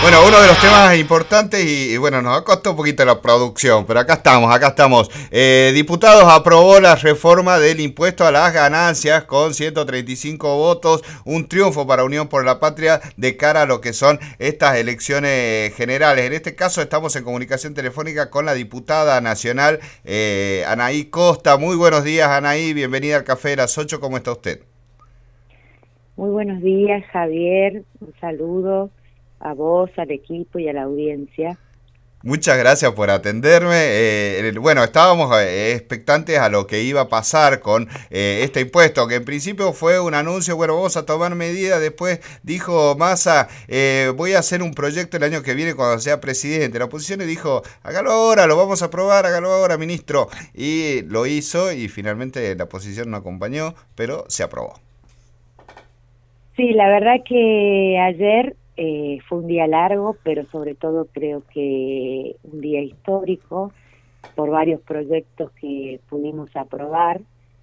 Bueno, uno de los temas importantes y bueno, nos ha costado un poquito la producción, pero acá estamos, acá estamos. Diputados aprobó la reforma del impuesto a las ganancias con 135 votos, un triunfo para Unión por la Patria de cara a lo que son estas elecciones generales. En este caso estamos en comunicación telefónica con la diputada nacional Anaí Costa. Muy buenos días, Anaí, bienvenida al Café de las 8, ¿cómo está usted? Muy buenos días, Javier. Un saludo a vos, al equipo y a la audiencia. Muchas gracias por atenderme. Bueno, estábamos expectantes a lo que iba a pasar con este impuesto, que en principio fue un anuncio, bueno, vamos a tomar medidas, después dijo Massa, voy a hacer un proyecto el año que viene cuando sea presidente. La oposición le dijo, hágalo ahora, lo vamos a aprobar, hágalo ahora, ministro. Y lo hizo y finalmente la oposición no acompañó, pero se aprobó. Sí, la verdad que ayer fue un día largo, pero sobre todo creo que un día histórico por varios proyectos que pudimos aprobar.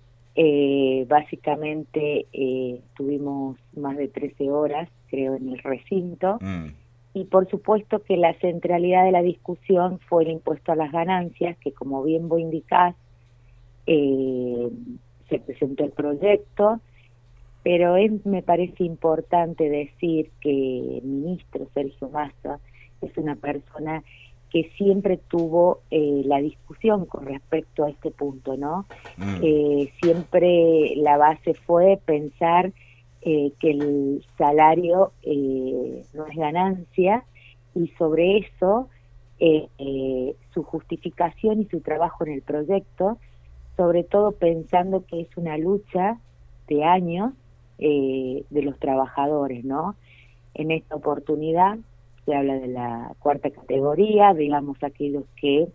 Básicamente tuvimos más de 13 horas, creo, en el recinto. Mm, Y por supuesto que la centralidad de la discusión fue el impuesto a las ganancias, que como bien vos indicás, eh, se presentó el proyecto, pero me parece importante decir que el ministro Sergio Massa es una persona que siempre tuvo la discusión con respecto a este punto, ¿no? mm, Siempre la base fue pensar que el salario no es ganancia, y sobre eso su justificación y su trabajo en el proyecto, sobre todo pensando que es una lucha de años de los trabajadores, ¿no? En esta oportunidad se habla de la cuarta categoría, digamos aquellos que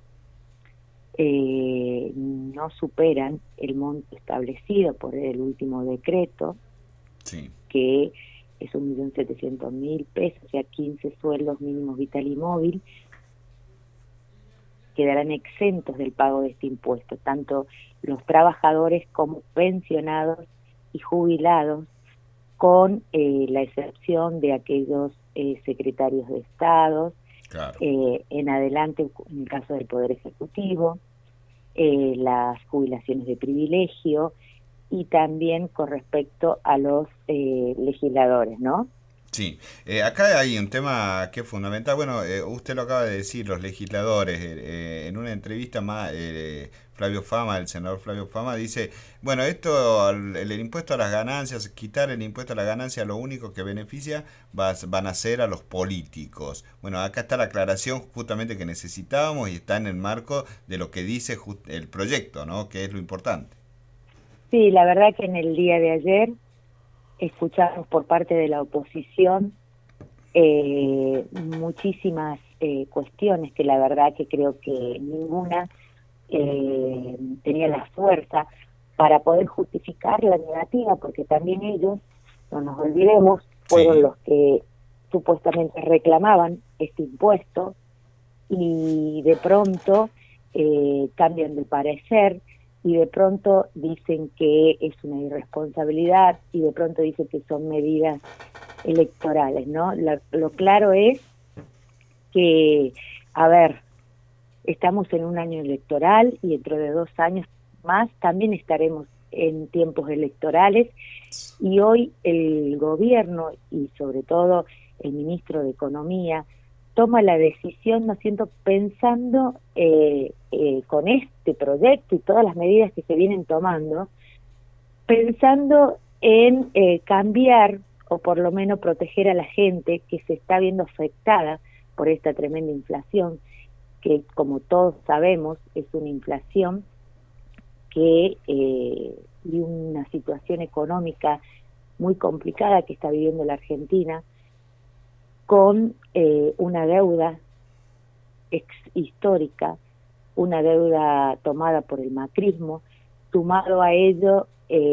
no superan el monto establecido por el último decreto, sí. que es 1.700.000 pesos, o sea, 15 sueldos mínimos vital y móvil, quedarán exentos del pago de este impuesto, tanto los trabajadores como pensionados y jubilados, con la excepción de aquellos secretarios de Estado, Claro. en adelante en el caso del Poder Ejecutivo, las jubilaciones de privilegio y también con respecto a los legisladores, ¿no? Sí, acá hay un tema que es fundamental. Bueno, usted lo acaba de decir, los legisladores. En una entrevista más, Flavio Fama, el senador Flavio Fama, dice, bueno, esto, el impuesto a las ganancias, quitar el impuesto a las ganancias, lo único que beneficia van a ser a los políticos. Bueno, acá está la aclaración justamente que necesitábamos y está en el marco de lo que dice el proyecto, ¿no? Que es lo importante. Sí, la verdad que en el día de ayer escuchamos por parte de la oposición muchísimas cuestiones que la verdad que creo que ninguna tenía la fuerza para poder justificar la negativa, porque también ellos, no nos olvidemos, fueron Sí, los que supuestamente reclamaban este impuesto, y de pronto cambian de parecer, y de pronto dicen que es una irresponsabilidad, y de pronto dicen que son medidas electorales, ¿no? Lo claro es que, a ver, estamos en un año electoral y dentro de 2 años más también estaremos en tiempos electorales, y hoy el gobierno y sobre todo el ministro de Economía toma la decisión, ¿no siento?, pensando con este proyecto y todas las medidas que se vienen tomando, pensando en cambiar o por lo menos proteger a la gente que se está viendo afectada por esta tremenda inflación, que como todos sabemos es una inflación que y una situación económica muy complicada que está viviendo la Argentina, con una deuda histórica, una deuda tomada por el macrismo. Sumado a ello,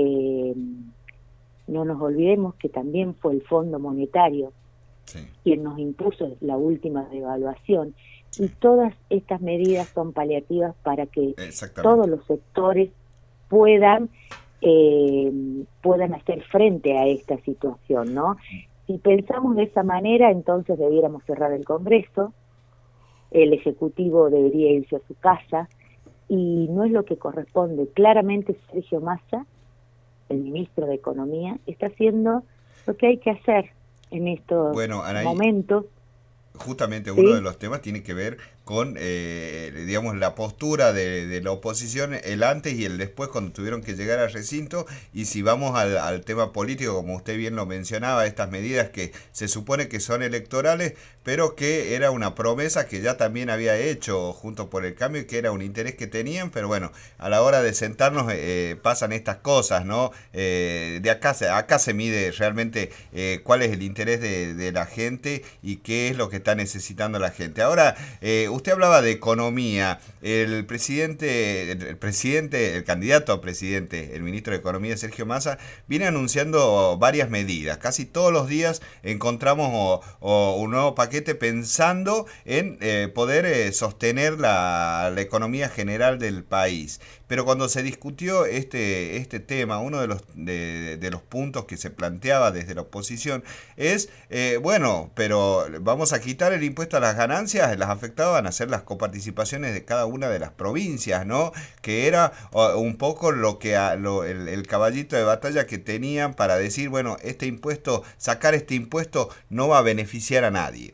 no nos olvidemos que también fue el Fondo Monetario sí, quien nos impuso la última devaluación, sí, y todas estas medidas son paliativas para que todos exactamente. los sectores puedan puedan hacer frente a esta situación, ¿no? Si pensamos de esa manera, entonces debiéramos cerrar el Congreso, el Ejecutivo debería irse a su casa, y no es lo que corresponde. Claramente Sergio Massa, el ministro de Economía, está haciendo lo que hay que hacer en estos Bueno, Anaí, momentos, justamente uno de ¿sí? los temas tiene que ver con, digamos, la postura de la oposición, el antes y el después, cuando tuvieron que llegar al recinto. Y si vamos al tema político, como usted bien lo mencionaba, estas medidas que se supone que son electorales, pero que era una promesa que ya también había hecho junto por el Cambio y que era un interés que tenían, pero bueno, a la hora de sentarnos pasan estas cosas, ¿no? Acá se mide realmente cuál es el interés de la gente y qué es lo que está necesitando la gente. Ahora, usted hablaba de economía. El candidato a presidente, el ministro de Economía, Sergio Massa, viene anunciando varias medidas. Casi todos los días encontramos un nuevo paquete pensando en poder sostener la economía general del país. Pero cuando se discutió este tema, uno de los puntos que se planteaba desde la oposición es, bueno, pero vamos a quitar el impuesto a las ganancias, las afectaban a ser las coparticipaciones de cada una de las provincias, ¿no? Que era un poco el caballito de batalla que tenían para decir, bueno, sacar este impuesto no va a beneficiar a nadie.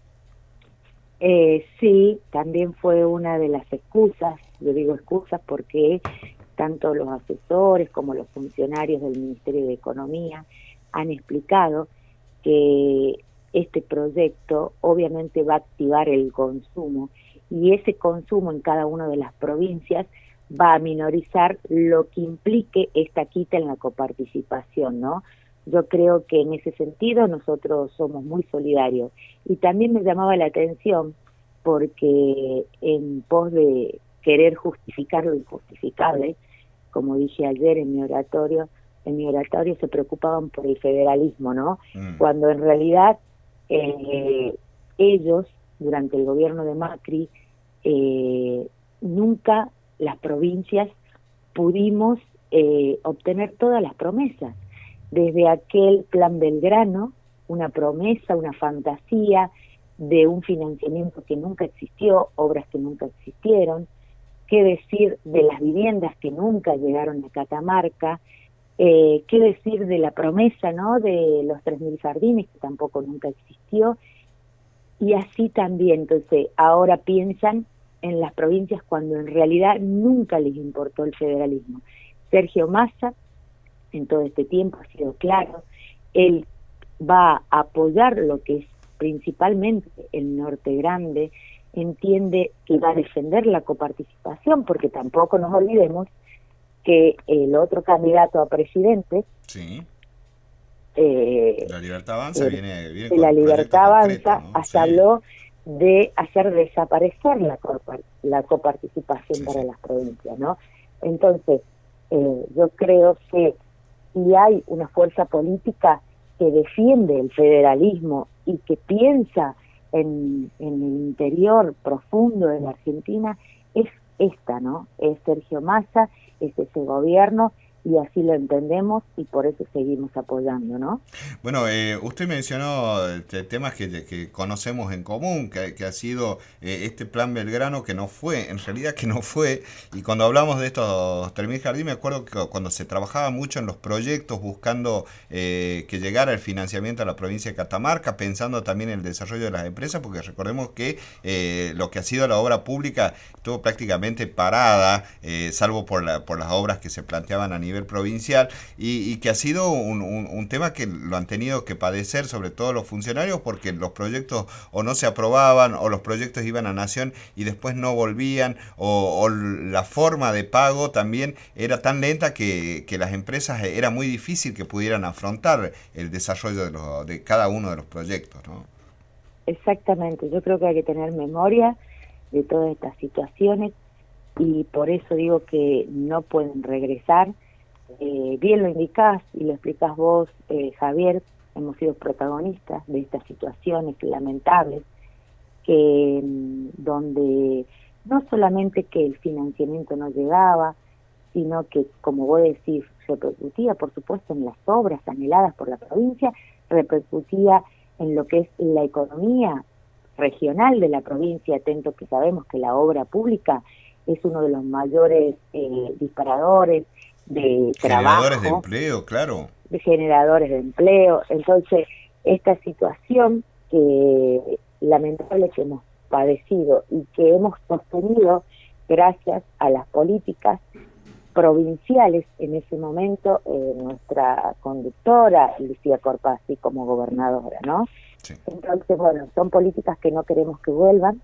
Sí, también fue una de las excusas, yo digo excusas porque tanto los asesores como los funcionarios del Ministerio de Economía han explicado que este proyecto obviamente va a activar el consumo, y ese consumo en cada una de las provincias va a minorizar lo que implique esta quita en la coparticipación, ¿no? Yo creo que en ese sentido nosotros somos muy solidarios. Y también me llamaba la atención porque en pos de querer justificar lo injustificable, como dije ayer en mi oratorio se preocupaban por el federalismo, ¿no? Mm. Cuando en realidad eh, ellos, durante el gobierno de Macri, nunca las provincias pudimos obtener todas las promesas. Desde aquel plan Belgrano, una promesa, una fantasía de un financiamiento que nunca existió, obras que nunca existieron, qué decir de las viviendas que nunca llegaron a Catamarca, qué decir de la promesa, ¿no?, de los 3.000 jardines, que tampoco nunca existió, y así también. Entonces ahora piensan en las provincias cuando en realidad nunca les importó el federalismo. Sergio Massa en todo este tiempo ha sido claro, él va a apoyar lo que es principalmente el Norte Grande, entiende que va a defender la coparticipación, porque tampoco nos olvidemos que el otro candidato a presidente, Sí. eh, La Libertad Avanza de viene la con proyectos Libertad concretos, Avanza, ¿no? hasta Sí, habló de hacer desaparecer la coparticipación sí, para sí. las provincias, ¿no? Entonces, yo creo que si hay una fuerza política que defiende el federalismo y que piensa en el interior profundo de la Argentina, es esta, ¿no? Es Sergio Massa, es ese gobierno, y así lo entendemos y por eso seguimos apoyando, ¿no? Bueno, usted mencionó temas que conocemos en común, que ha sido este plan Belgrano, que no fue, en realidad que no fue. Y cuando hablamos de estos 3.000 jardín, me acuerdo que cuando se trabajaba mucho en los proyectos, buscando que llegara el financiamiento a la provincia de Catamarca, pensando también en el desarrollo de las empresas, porque recordemos que lo que ha sido la obra pública estuvo prácticamente parada, salvo por las obras que se planteaban a nivel provincial, y que ha sido un tema que lo han tenido que padecer, sobre todo los funcionarios, porque los proyectos o no se aprobaban, o los proyectos iban a Nación y después no volvían, o la forma de pago también era tan lenta que las empresas era muy difícil que pudieran afrontar el desarrollo de cada uno de los proyectos, ¿no? Exactamente, yo creo que hay que tener memoria de todas estas situaciones y por eso digo que no pueden regresar. Bien lo indicás y lo explicás vos, Javier, hemos sido protagonistas de estas situaciones lamentables que donde no solamente que el financiamiento no llegaba, sino que, como vos decís, repercutía, por supuesto, en las obras anheladas por la provincia, repercutía en lo que es la economía regional de la provincia, atento que sabemos que la obra pública es uno de los mayores disparadores de Generadores trabajo, de empleo, claro. de generadores de empleo. Entonces, esta situación que lamentable que hemos padecido y que hemos sostenido gracias a las políticas provinciales en ese momento, nuestra conductora, Lucía Corpazzi, como gobernadora, ¿no? Sí. Entonces, bueno, son políticas que no queremos que vuelvan.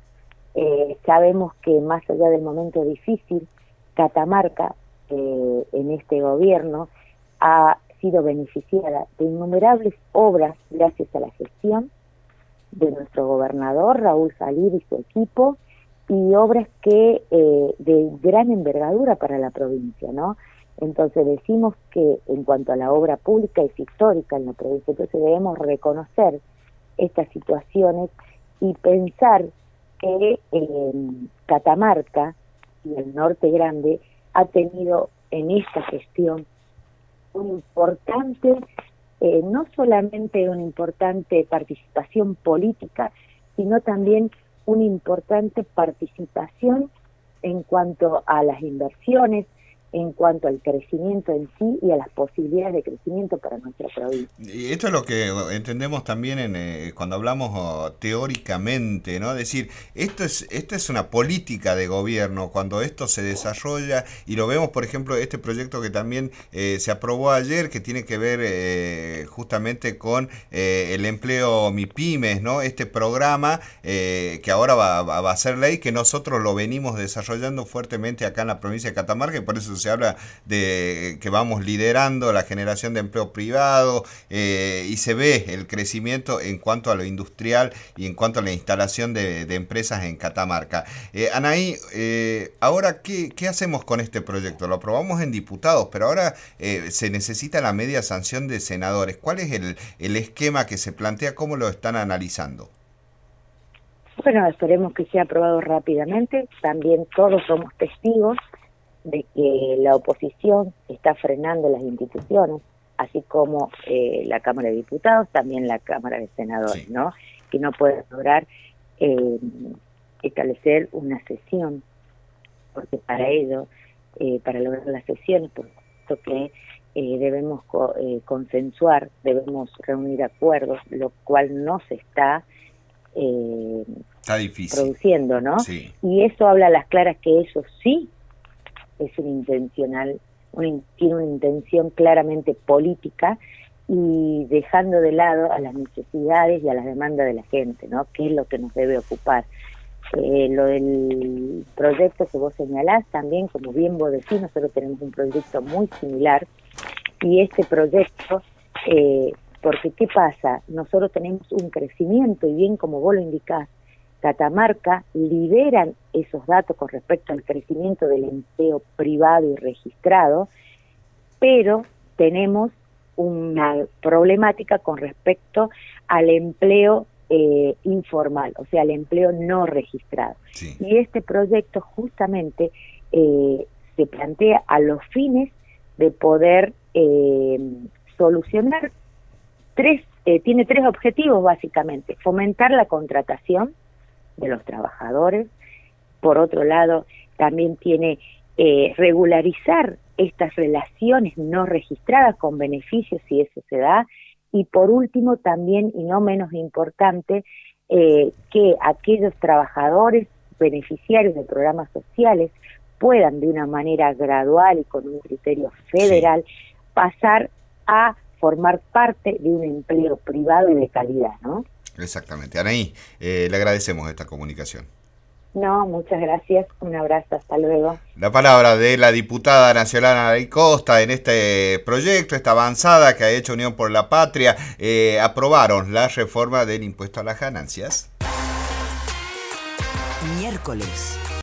Sabemos que más allá del momento difícil, Catamarca, en este gobierno, ha sido beneficiada de innumerables obras gracias a la gestión de nuestro gobernador, Raúl Salir y su equipo, y obras que de gran envergadura para la provincia, ¿no? Entonces decimos que en cuanto a la obra pública es histórica en la provincia, entonces debemos reconocer estas situaciones y pensar que Catamarca y el Norte Grande ha tenido en esta gestión un importante, no solamente una importante participación política, sino también una importante participación en cuanto a las inversiones, en cuanto al crecimiento en sí y a las posibilidades de crecimiento para nuestra provincia. Y esto es lo que entendemos también cuando hablamos teóricamente, ¿no? Es decir, esto es una política de gobierno, cuando esto se desarrolla, y lo vemos, por ejemplo, este proyecto que también se aprobó ayer, que tiene que ver justamente con el empleo MIPYMES, ¿no? Este programa que ahora va a ser ley, que nosotros lo venimos desarrollando fuertemente acá en la provincia de Catamarca, y por eso se habla de que vamos liderando la generación de empleo privado, y se ve el crecimiento en cuanto a lo industrial y en cuanto a la instalación de empresas en Catamarca. Anaí, ahora, ¿qué hacemos con este proyecto? Lo aprobamos en diputados, pero ahora se necesita la media sanción de senadores. ¿Cuál es el esquema que se plantea? ¿Cómo lo están analizando? Bueno, esperemos que sea aprobado rápidamente. También todos somos testigos de que la oposición está frenando las instituciones, así como la Cámara de Diputados, también la Cámara de Senadores, sí, ¿no? Que no puede lograr establecer una sesión, porque para ello, para lograr las sesiones, por supuesto que debemos consensuar, debemos reunir acuerdos, lo cual no se está difícil produciendo, ¿no? Sí. Y eso habla a las claras que eso sí es tiene una intención claramente política y dejando de lado a las necesidades y a las demandas de la gente, ¿no? Que es lo que nos debe ocupar. Lo del proyecto que vos señalás también, como bien vos decís, nosotros tenemos un proyecto muy similar, y este proyecto, porque ¿qué pasa? Nosotros tenemos un crecimiento, y bien como vos lo indicás, Catamarca lideran esos datos con respecto al crecimiento del empleo privado y registrado, pero tenemos una problemática con respecto al empleo informal, o sea, al empleo no registrado. Sí. Y este proyecto justamente se plantea a los fines de poder solucionar tiene tres objetivos básicamente: fomentar la contratación de los trabajadores, por otro lado también tiene regularizar estas relaciones no registradas con beneficios si eso se da, y por último también, y no menos importante, que aquellos trabajadores beneficiarios de programas sociales puedan de una manera gradual y con un criterio federal pasar a formar parte de un empleo privado y de calidad, ¿no? Exactamente. Anaí, le agradecemos esta comunicación. No, muchas gracias. Un abrazo. Hasta luego. La palabra de la diputada nacional Anaí Costa en este proyecto, esta avanzada que ha hecho Unión por la Patria. Aprobaron la reforma del impuesto a las ganancias. Miércoles